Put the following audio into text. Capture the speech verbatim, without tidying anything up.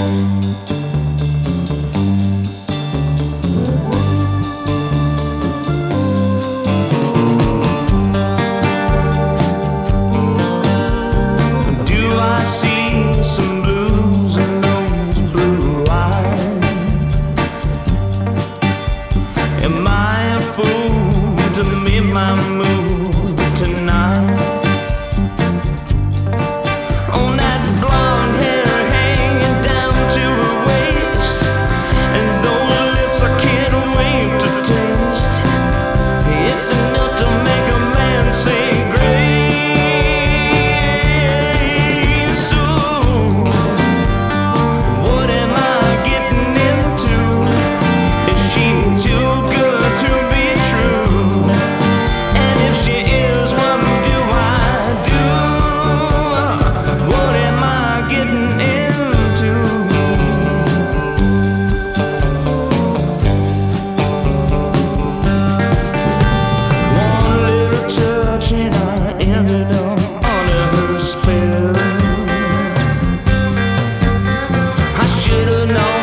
My mood tonight. On that blonde hair hanging down to her waist, and those lips I can't wait to taste. It's enough to make a man say grace. So what am I getting into? Is she too good to be true? She is, what do I do? What am I getting into? One little touch and I ended up under her spell. I should have known